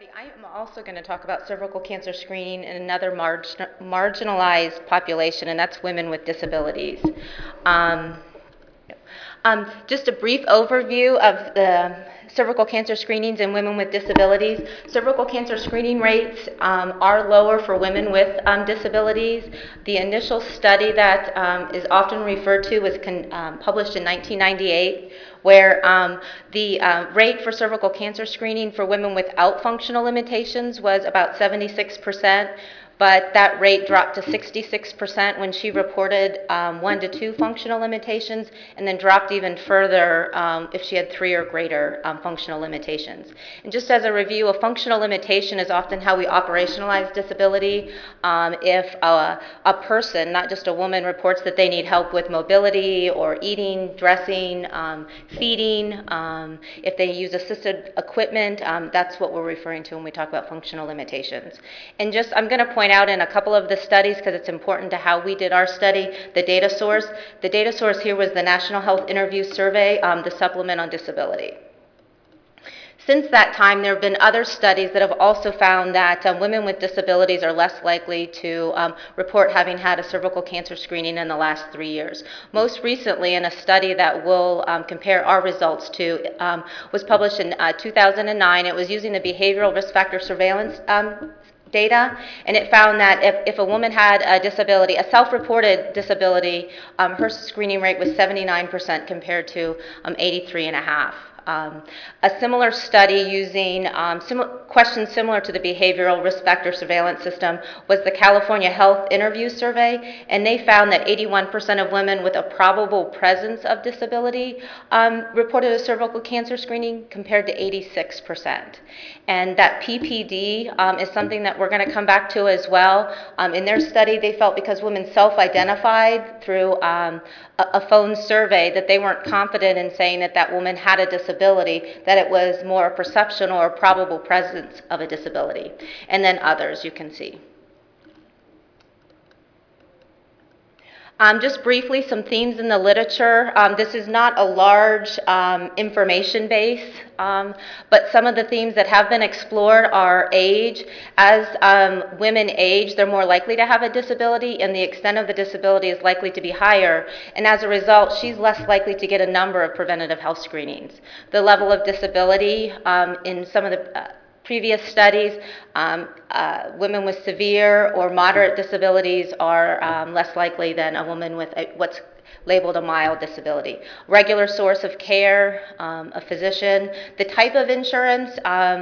Alrighty, I am also going to talk about cervical cancer screening in another marginalized population, and that's women with disabilities. Um, just a brief overview of the cervical cancer screenings in women with disabilities. Cervical cancer screening rates are lower for women with disabilities. The initial study that is often referred to was published in 1998, where the rate for cervical cancer screening for women without functional limitations was about 76%. But that rate dropped to 66% when she reported 1 to 2 functional limitations, and then dropped even further if she had 3 or greater functional limitations. And just as a review, a functional limitation is often how we operationalize disability. If a person, not just a woman, reports that they need help with mobility or eating, dressing, feeding, if they use assisted equipment, that's what we're referring to when we talk about functional limitations. And just, I'm going to point out in a couple of the studies, because it's important to how we did our study, the data source. The data source here was the National Health Interview Survey, the supplement on disability. Since that time, there have been other studies that have also found that women with disabilities are less likely to report having had a cervical cancer screening in the last 3 years. Most recently, in a study that we'll compare our results to, was published in 2009. It was using the behavioral risk factor surveillance data, and it found that if a woman had a disability, a self-reported disability, her screening rate was 79% compared to 83.5%. A similar study using questions similar to the behavioral risk factor surveillance system was the California Health Interview Survey, and they found that 81% of women with a probable presence of disability reported a cervical cancer screening compared to 86%. And that PPD is something that we're going to come back to as well. In their study, they felt because women self-identified through a phone survey that they weren't confident in saying that that woman had a disability, that it was more a perception or a probable presence of a disability. And then others you can see. Just briefly, some themes in the literature. This is not a large information base, but some of the themes that have been explored are age. As women age, they're more likely to have a disability, and the extent of the disability is likely to be higher. And as a result, she's less likely to get a number of preventative health screenings. The level of disability in some of the previous studies, women with severe or moderate disabilities are less likely than a woman with what's labeled a mild disability. Regular source of care, a physician. The type of insurance,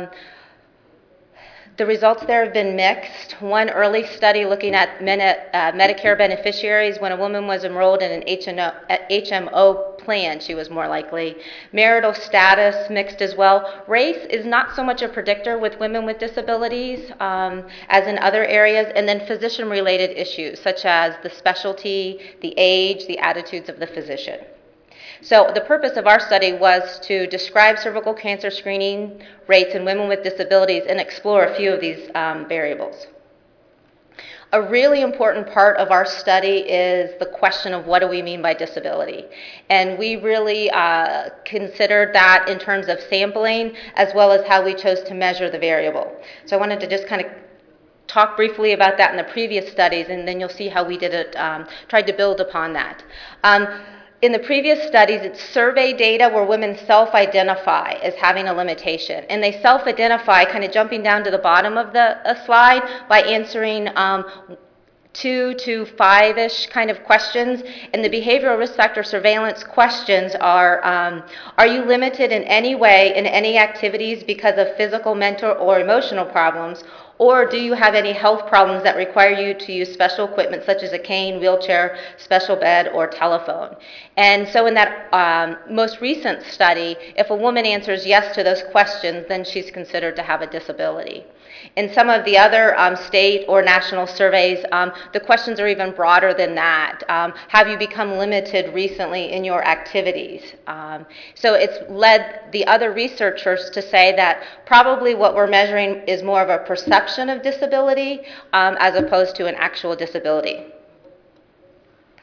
the results there have been mixed. One early study looking at Medicare beneficiaries, when a woman was enrolled in an HMO plan, she was more likely. Marital status, mixed as well. Race is not so much a predictor with women with disabilities as in other areas. And then physician-related issues, such as the specialty, the age, the attitudes of the physician. So the purpose of our study was to describe cervical cancer screening rates in women with disabilities and explore a few of these variables. A really important part of our study is the question of what do we mean by disability. And we really considered that in terms of sampling as well as how we chose to measure the variable. So I wanted to just kind of talk briefly about that in the previous studies, and then you'll see how we did it, tried to build upon that. In the previous studies, it's survey data where women self-identify as having a limitation. And they self-identify, kind of jumping down to the bottom of the slide, by answering 2 to 5-ish kind of questions. And the behavioral risk factor surveillance questions are you limited in any way in any activities because of physical, mental, or emotional problems? Or do you have any health problems that require you to use special equipment such as a cane, wheelchair, special bed, or telephone? And so in that most recent study, if a woman answers yes to those questions, then she's considered to have a disability. In some of the other state or national surveys, the questions are even broader than that. Have you become limited recently in your activities? So it's led the other researchers to say that probably what we're measuring is more of a perception of disability as opposed to an actual disability.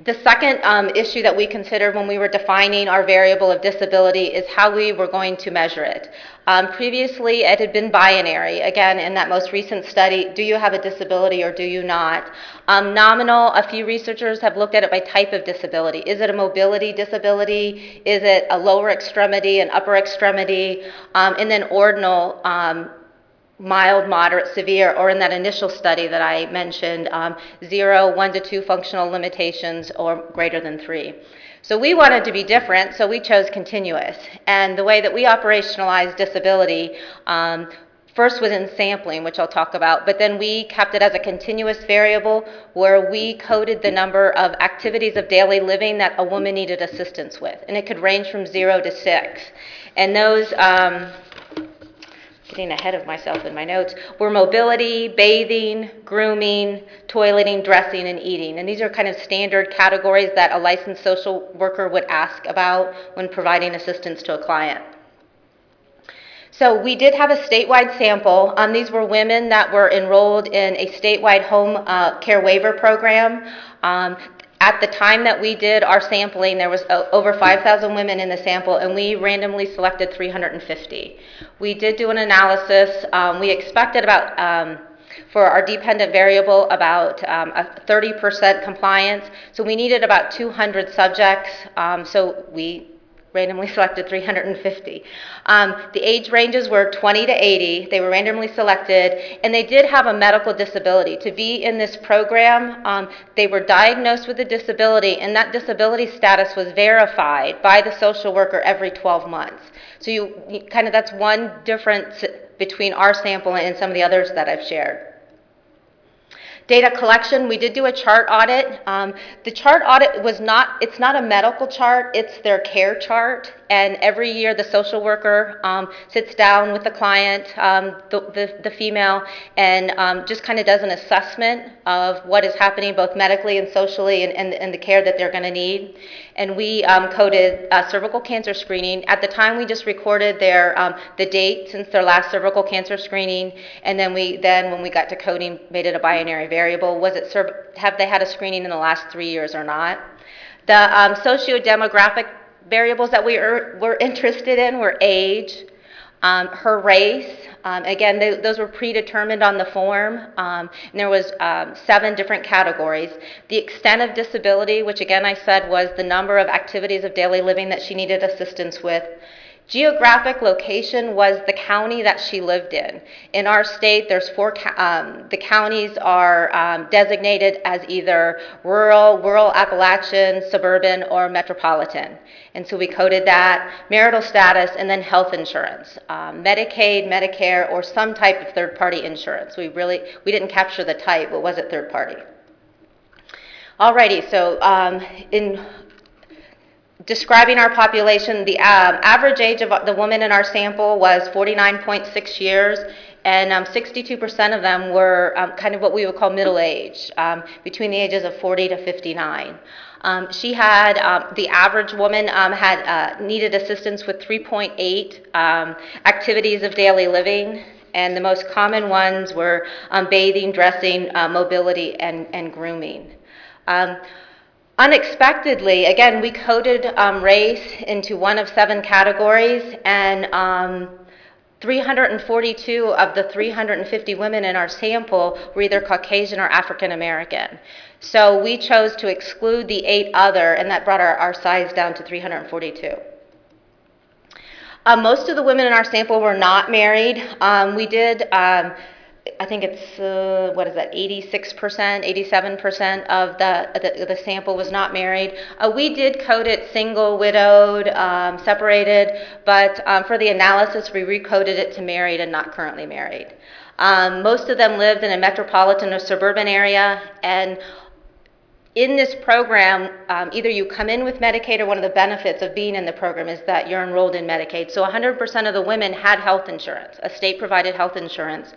The second issue that we considered when we were defining our variable of disability is how we were going to measure it. Previously, it had been binary. Again, in that most recent study, do you have a disability or do you not? Nominal, a few researchers have looked at it by type of disability. Is it a mobility disability? Is it a lower extremity, an upper extremity? And then ordinal, mild, moderate, severe, or in that initial study that I mentioned, 0, 1 to 2 functional limitations, or greater than 3. So we wanted to be different, so we chose continuous. And the way that we operationalized disability first was in sampling, which I'll talk about, but then we kept it as a continuous variable where we coded the number of activities of daily living that a woman needed assistance with. And it could range from 0 to 6. And those, getting ahead of myself in my notes, were mobility, bathing, grooming, toileting, dressing, and eating. And these are kind of standard categories that a licensed social worker would ask about when providing assistance to a client. So we did have a statewide sample. These were women that were enrolled in a statewide home care waiver program. At the time that we did our sampling, there was over 5,000 women in the sample, and we randomly selected 350. We did do an analysis. We expected about, for our dependent variable, about a 30% compliance. So we needed about 200 subjects, so we randomly selected 350. The age ranges were 20 to 80. They were randomly selected, and they did have a medical disability. To be in this program, they were diagnosed with a disability, and that disability status was verified by the social worker every 12 months. So you kind of, that's one difference between our sample and some of the others that I've shared. Data collection, we did do a chart audit. The chart audit was not, it's not a medical chart, it's their care chart. And every year the social worker sits down with the client, the female, and just kind of does an assessment of what is happening both medically and socially and the care that they're going to need. And we coded cervical cancer screening. At the time, we just recorded their the date since their last cervical cancer screening, and then when we got to coding, made it a binary variable. Was it have they had a screening in the last 3 years or not? The socio-demographic variables that we were interested in were age, her race. Again, those were predetermined on the form. And there was 7 different categories. The extent of disability, which again I said was the number of activities of daily living that she needed assistance with. Geographic location was the county that she lived in. In our state, there's 4, the counties are designated as either rural Appalachian, suburban, or metropolitan. And so we coded that, marital status, and then health insurance, Medicaid, Medicare, or some type of third-party insurance. We didn't capture the type, but was it third-party? Alrighty, so in describing our population, the average age of the woman in our sample was 49.6 years, and 62% of them were kind of what we would call middle-aged, between the ages of 40 to 59. She had, the average woman had needed assistance with 3.8 activities of daily living, and the most common ones were bathing, dressing, mobility, and grooming. Unexpectedly, again, we coded race into one of 7 categories, and 342 of the 350 women in our sample were either Caucasian or African American. So we chose to exclude the 8 other, and that brought our size down to 342. Most of the women in our sample were not married. We did, I think it's, 86%, 87% of the sample was not married. We did code it single, widowed, separated, but for the analysis, we recoded it to married and not currently married. Most of them lived in a metropolitan or suburban area, and in this program, either you come in with Medicaid, or one of the benefits of being in the program is that you're enrolled in Medicaid. So 100% of the women had health insurance, a state-provided health insurance.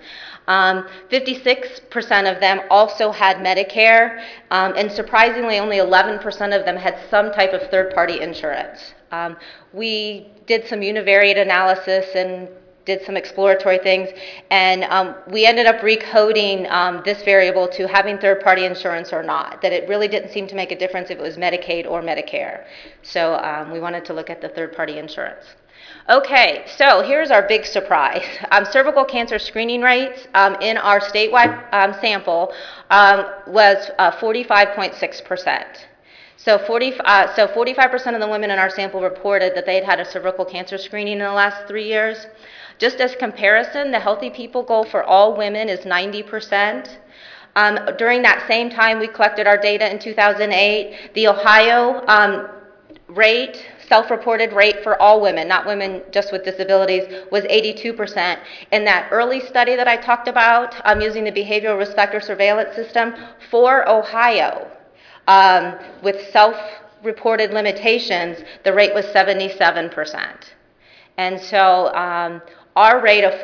56% of them also had Medicare, and surprisingly, only 11% of them had some type of third-party insurance. We did some univariate analysis, and did some exploratory things, and we ended up recoding this variable to having third-party insurance or not, that it really didn't seem to make a difference if it was Medicaid or Medicare. So we wanted to look at the third-party insurance. Okay, so here's our big surprise. Cervical cancer screening rates in our statewide sample was 45.6%. So 45% of the women in our sample reported that they had had a cervical cancer screening in the last 3 years. Just as comparison, the Healthy People goal for all women is 90%. During that same time, we collected our data in 2008. The Ohio rate, self-reported rate for all women, not women just with disabilities, was 82%. In that early study that I talked about, using the behavioral risk factor surveillance system for Ohio, with self-reported limitations, the rate was 77%. And so our rate of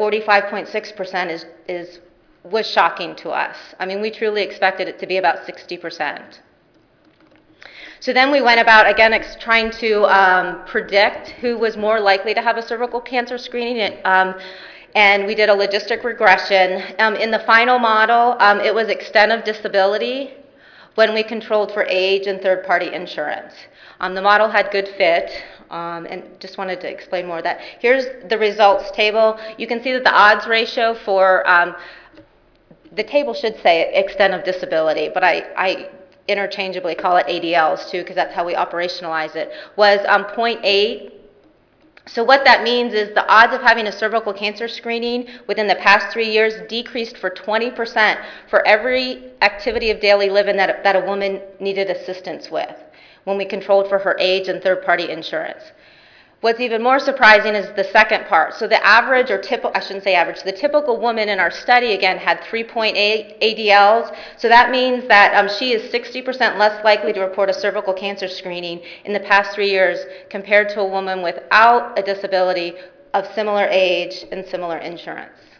45.6% was shocking to us. I mean, we truly expected it to be about 60%. So then we went about, again, trying to predict who was more likely to have a cervical cancer screening, and we did a logistic regression. In the final model, it was extent of disability when we controlled for age and third-party insurance. The model had good fit, and just wanted to explain more of that. Here's the results table. You can see that the odds ratio for, the table should say extent of disability, but I interchangeably call it ADLs too, because that's how we operationalize it, was 0.8. So what that means is the odds of having a cervical cancer screening within the past 3 years decreased for 20% for every activity of daily living that a woman needed assistance with when we controlled for her age and third-party insurance. What's even more surprising is the second part. So the average, or typical, I shouldn't say average, the typical woman in our study, again, had 3.8 ADLs. So that means that she is 60% less likely to report a cervical cancer screening in the past 3 years compared to a woman without a disability of similar age and similar insurance.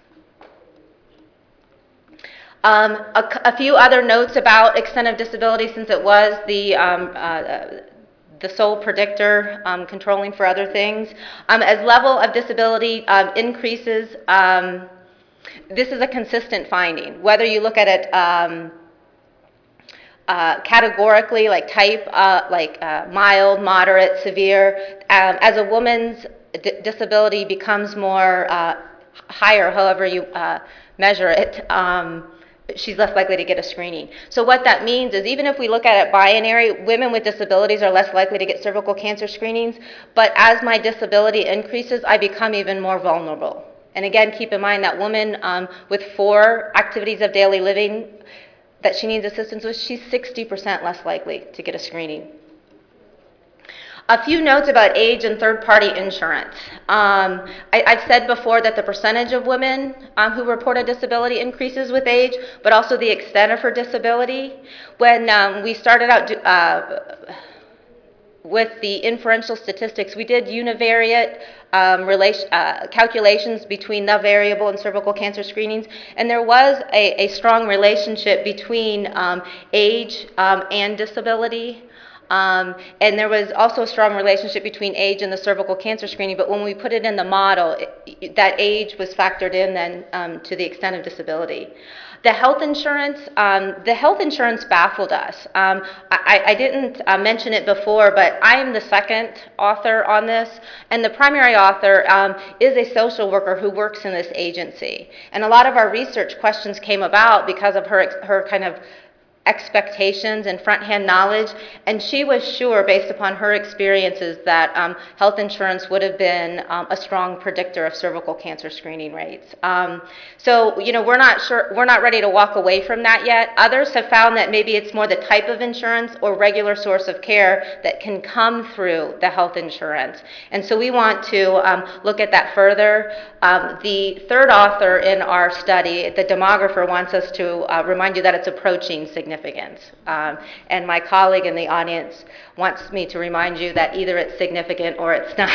A few other notes about extent of disability, since it was the sole predictor controlling for other things. As level of disability increases, this is a consistent finding. Whether you look at it categorically, like type, mild, moderate, severe, as a woman's disability becomes more higher, however you measure it, she's less likely to get a screening. So what that means is, even if we look at it binary, women with disabilities are less likely to get cervical cancer screenings, but as my disability increases, I become even more vulnerable. And again, keep in mind that woman with 4 activities of daily living that she needs assistance with, she's 60% less likely to get a screening. A few notes about age and third-party insurance. I've said before that the percentage of women who report a disability increases with age, but also the extent of her disability. When we started out with the inferential statistics, we did univariate calculations between the variable and cervical cancer screenings, and there was a strong relationship between age and disability. And there was also a strong relationship between age and the cervical cancer screening, but when we put it in the model, that age was factored in then to the extent of disability. The health insurance baffled us. I didn't mention it before, but I'm the second author on this, and the primary author is a social worker who works in this agency. And a lot of our research questions came about because of her kind of expectations and front-hand knowledge, and she was sure, based upon her experiences, that health insurance would have been a strong predictor of cervical cancer screening rates. So, you know, we're not ready to walk away from that yet. Others have found that maybe it's more the type of insurance or regular source of care that can come through the health insurance, and so we want to look at that further. The third author in our study, the demographer, wants us to remind you that it's approaching significance. And my colleague in the audience wants me to remind you that either it's significant or it's not.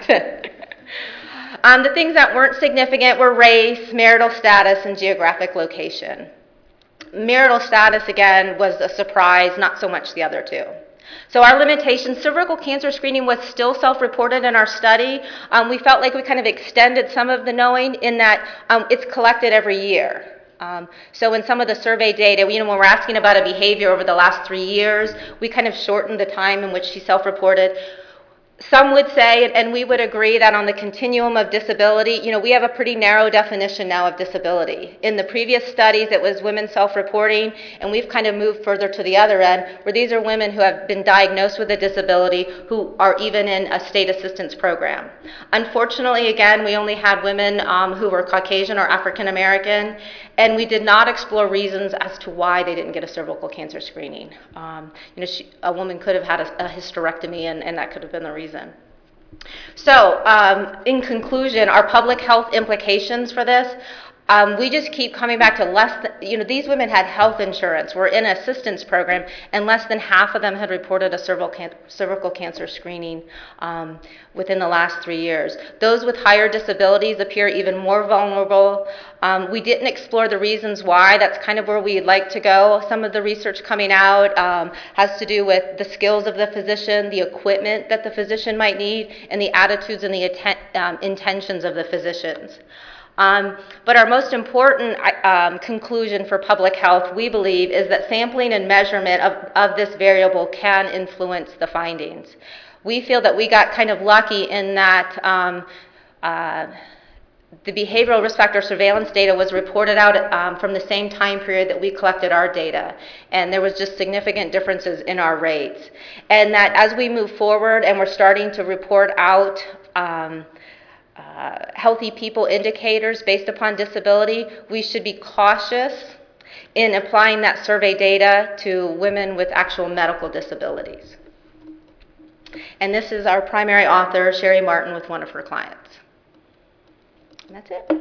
The things that weren't significant were race, marital status, and geographic location. Marital status, again, was a surprise, not so much the other two. So our limitation, cervical cancer screening was still self-reported in our study. We felt like we kind of extended some of the knowing in that it's collected every year. So in some of the survey data, when we're asking about a behavior over the last 3 years, we kind of shortened the time in which she self-reported. Some would say, and we would agree, that on the continuum of disability, we have a pretty narrow definition now of disability. In the previous studies, it was women self-reporting, and we've kind of moved further to the other end, where these are women who have been diagnosed with a disability who are even in a state assistance program. Unfortunately, again, we only had women who were Caucasian or African American, and we did not explore reasons as to why they didn't get a cervical cancer screening. A woman could have had a hysterectomy, and that could have been the reason. So, in conclusion, our public health implications for this, we just keep coming back to these women had health insurance, were in an assistance program, and less than half of them had reported a cervical cancer screening within the last 3 years. Those with higher disabilities appear even more vulnerable. We didn't explore the reasons why. That's kind of where we'd like to go. Some of the research coming out has to do with the skills of the physician, the equipment that the physician might need, and the attitudes and the intentions of the physicians. But our most important conclusion for public health, we believe, is that sampling and measurement of this variable can influence the findings. We feel that we got kind of lucky in that the behavioral risk factor surveillance data was reported out from the same time period that we collected our data, and there was just significant differences in our rates. And that as we move forward and we're starting to report out healthy people indicators based upon disability, we should be cautious in applying that survey data to women with actual medical disabilities. And this is our primary author, Sherry Martin, with one of her clients. And that's it.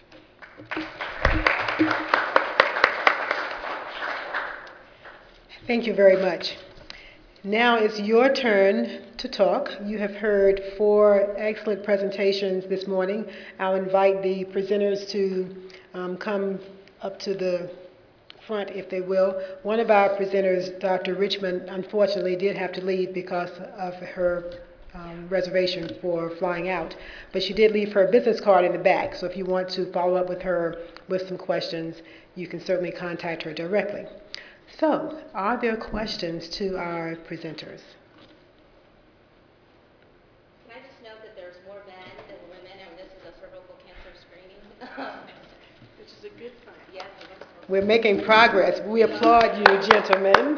Thank you very much. Now it's your turn to talk. You have heard 4 excellent presentations this morning. I'll invite the presenters to come up to the front, if they will. One of our presenters, Dr. Richmond, unfortunately did have to leave because of her reservation for flying out. But she did leave her business card in the back, so if you want to follow up with her with some questions, you can certainly contact her directly. So, are there questions to our presenters? Can I just note that there's more men than women, and this is a cervical cancer screening? Which is a good sign. Yes. We're making progress. We applaud you, gentlemen.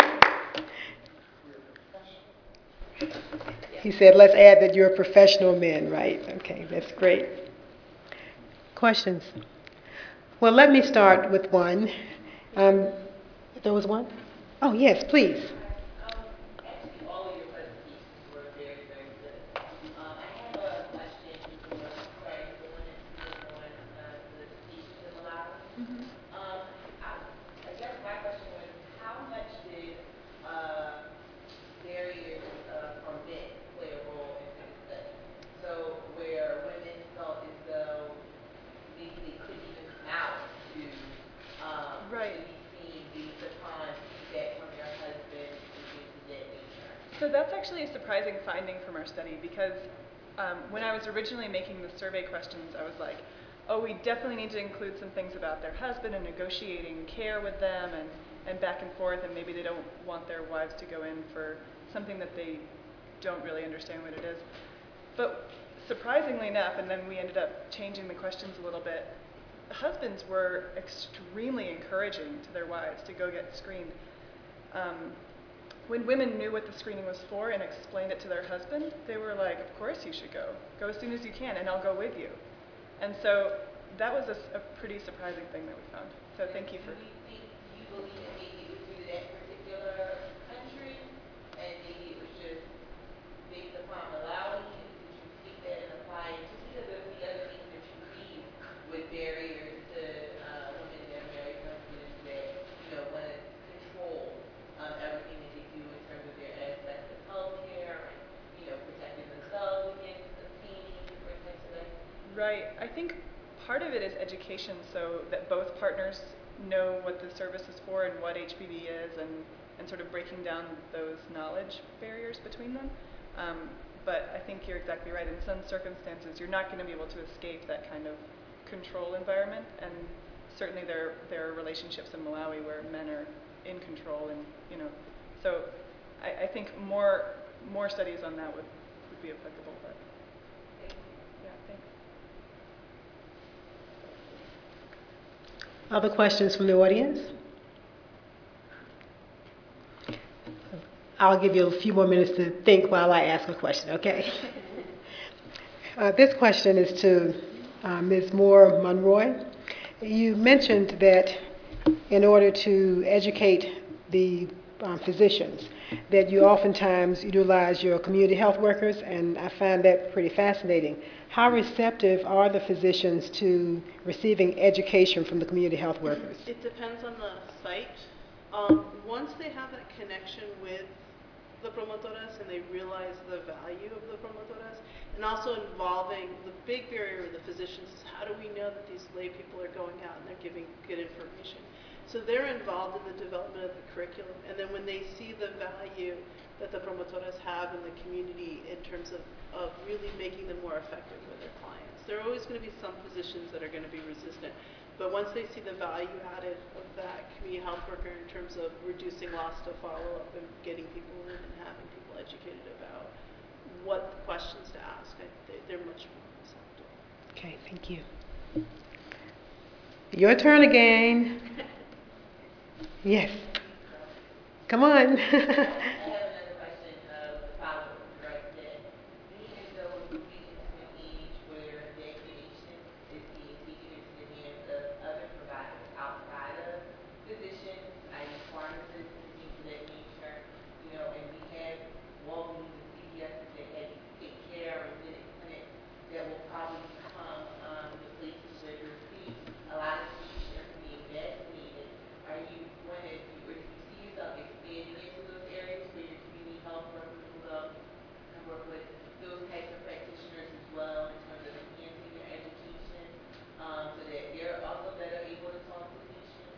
He said, let's add that you're professional men, right? Okay, that's great. Questions? Well, let me start with one. There was one? Oh, yes, please. Actually, all of your presentations were very, very good. I have a question for, sorry, the one that's on the speech to allow. I guess my question was, how much did barriers from men play a role in this study? So where women felt as though maybe they couldn't even come out to Right. be seen based upon feedback from their husband and things of that nature. So that's actually a surprising finding from our study because when I was originally making the survey questions, I was like, oh, we definitely need to include some things about their husband and negotiating care with them and back and forth, and maybe they don't want their wives to go in for something that they don't really understand what it is. But surprisingly enough, and then we ended up changing the questions a little bit, husbands were extremely encouraging to their wives to go get screened. When women knew what the screening was for and explained it to their husband, they were like, of course you should go. Go as soon as you can and I'll go with you. And so that was a pretty surprising thing that we found. So thank you for... Do you believe that maybe it was due to that particular country and maybe it was just based upon Malawi? Did you take that and apply it? Just because of the other things that you read with barriers to women that are married husbands that, want to control everything that they do in terms of their aspects of health care and, protecting themselves against obtaining different types of things. Right. I think part of it is education so that both partners know what the service is for and what HPV is and sort of breaking down those knowledge barriers between them. But I think you're exactly right. In some circumstances, you're not going to be able to escape that kind of control environment. And certainly there are relationships in Malawi where men are in control, and so I think more studies on that would be applicable. But yeah, thanks. Other questions from the audience? I'll give you a few more minutes to think while I ask a question, okay? This question is to Ms. Moore Monroy. You mentioned that in order to educate the physicians, that you oftentimes utilize your community health workers, and I find that pretty fascinating. How receptive are the physicians to receiving education from the community health workers? It depends on the site. Once they have that connection with the promotoras and they realize the value of the promotoras, and also involving the big barrier with the physicians is how do we know that these lay people are going out and they're giving good information. So they're involved in the development of the curriculum, and then when they see the value that the promotoras have in the community in terms of really making them more effective with their clients. There are always going to be some physicians that are going to be resistant, but once they see the value added of that community health worker in terms of reducing loss to follow-up and getting people in and having people educated about what questions to ask, they're much more receptive. Okay, thank you. Your turn again. Yes. Come on. I have another question of follow-up correct that even though we get into an age where vaccination is being taken into the hands of other providers outside of physicians, i.e. pharmacists and things of that nature, and we have Walgreens and CVS's that take care of resident clinics that will probably become the places where you'll see a lot of patients are being vaccinated. Are you going to, or do you see yourself expanding into those areas where your community health workers will go and work with those types of practitioners as well in terms of enhancing their education so that they're also better able to talk to patients?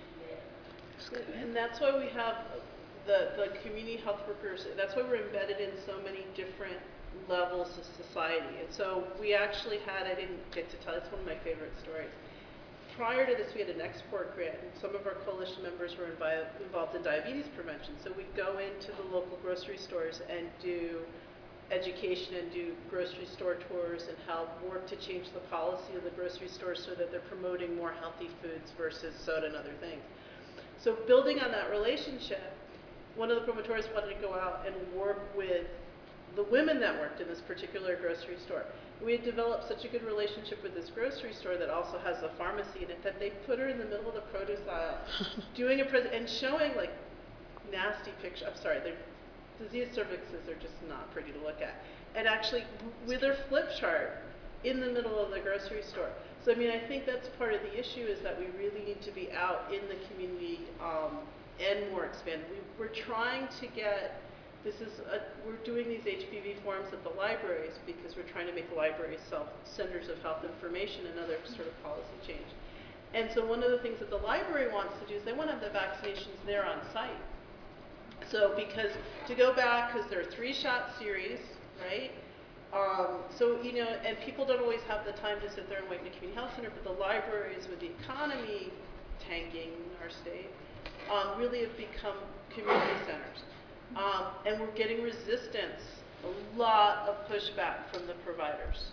Yeah. And that's why we have the community health workers, that's why we're embedded in so many different levels of society. And so we actually had, I didn't get to tell, it's one of my favorite stories. Prior to this, we had an export grant, and some of our coalition members were involved in diabetes prevention. So we'd go into the local grocery stores and do education and do grocery store tours and help work to change the policy of the grocery store so that they're promoting more healthy foods versus soda and other things. So building on that relationship, one of the promoters wanted to go out and work with the women that worked in this particular grocery store. We had developed such a good relationship with this grocery store that also has a pharmacy in it that they put her in the middle of the produce aisle doing a and showing like nasty pictures. I'm sorry, their disease cervixes are just not pretty to look at. And actually with her flip chart in the middle of the grocery store. So I mean, I think that's part of the issue is that we really need to be out in the community and more expanded. We're trying to get, we're doing these HPV forums at the libraries because we're trying to make the libraries centers of health information and other sort of policy change. And so one of the things that the library wants to do is they want to have the vaccinations there on site. So because to go back, because they're 3-shot series, right? So, and people don't always have the time to sit there and wait in a community health center, but the libraries with the economy tanking in our state really have become community centers. And we're getting resistance, a lot of pushback from the providers,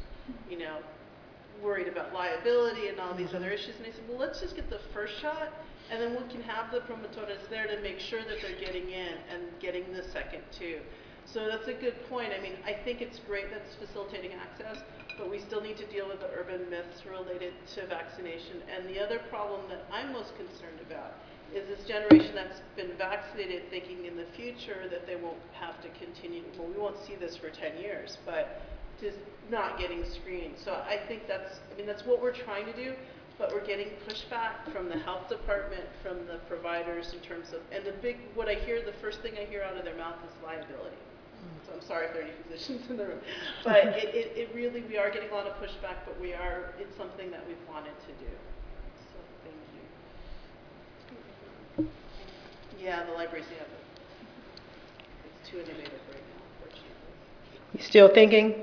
worried about liability and all these other issues. And I said, well, let's just get the first shot, and then we can have the promotores there to make sure that they're getting in and getting the second too. So that's a good point. I mean, I think it's great that it's facilitating access, but we still need to deal with the urban myths related to vaccination. And the other problem that I'm most concerned about is this generation that's been vaccinated thinking in the future that they won't have to continue. Well, we won't see this for 10 years, but just not getting screened. So I think that's what we're trying to do, but we're getting pushback from the health department, from the providers in terms of, and the first thing I hear out of their mouth is liability. So I'm sorry if there are any physicians in the room, but it really, we are getting a lot of pushback, but it's something that we've wanted to do. So thank you. Yeah, the libraries, yeah, but it's too innovative right now, unfortunately. You still thinking?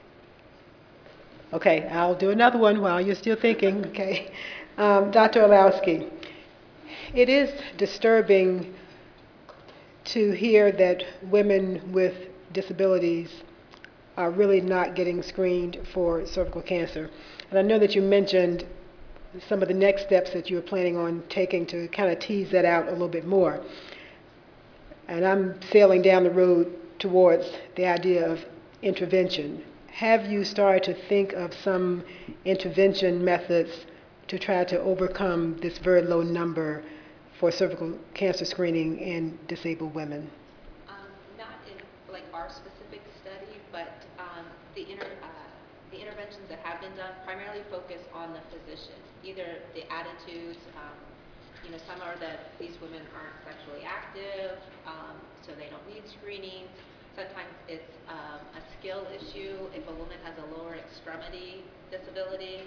Okay, I'll do another one while you're still thinking, okay? Dr. Olowski, it is disturbing to hear that women with disabilities are really not getting screened for cervical cancer. And I know that you mentioned some of the next steps that you're planning on taking to kind of tease that out a little bit more. And I'm sailing down the road towards the idea of intervention. Have you started to think of some intervention methods to try to overcome this very low number for cervical cancer screening in disabled women? Not in like our specific study, but the interventions that have been done primarily focus on the physician, either the attitudes. Some are that these women aren't sexually active, so they don't need screenings. Sometimes it's a skill issue. If a woman has a lower extremity disability,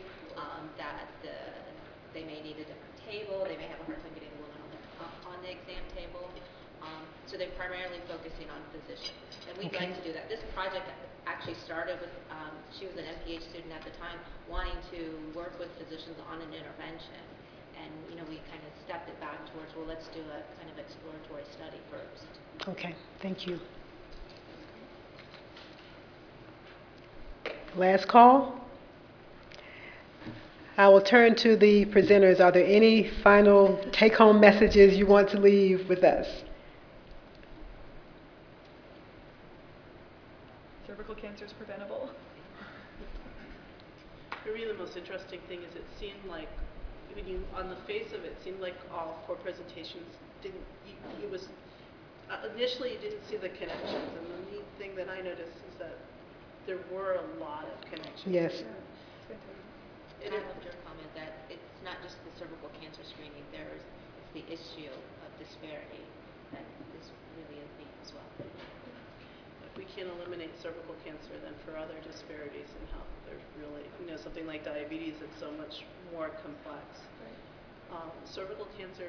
they may need a different table. They may have a hard time getting the woman on the exam table. So they're primarily focusing on physicians. And we'd like to do that. This project actually started with, she was an MPH student at the time, wanting to work with physicians on an intervention. And, we kind of stepped it back towards, well, let's do a kind of exploratory study first. Okay, thank you. Last call. I will turn to the presenters. Are there any final take-home messages you want to leave with us? Cervical cancer is preventable. For me, the most interesting thing is it seemed like, on the face of it, seemed like all 4 presentations didn't, initially you didn't see the connections, and the neat thing that I noticed is that there were a lot of connections. Yes. And I loved your comment that it's not just the cervical cancer screening, it's the issue of disparity that is really a theme as well. If we can eliminate cervical cancer, then for other disparities in health, there's really, something like diabetes, it's so much more complex. Right. Cervical cancer,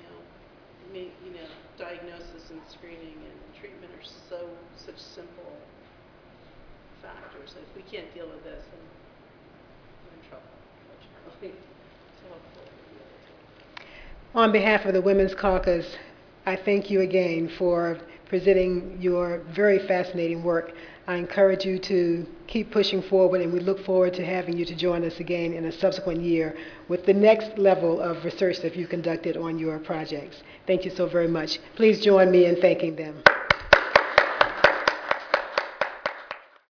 diagnosis and screening and treatment are such simple factors. If we can't deal with this, then we're in trouble, unfortunately. So hopefully we'll be able to. On behalf of the Women's Caucus, I thank you again for presenting your very fascinating work. I encourage you to keep pushing forward, and we look forward to having you to join us again in a subsequent year with the next level of research that you conducted on your projects. Thank you so very much. Please join me in thanking them.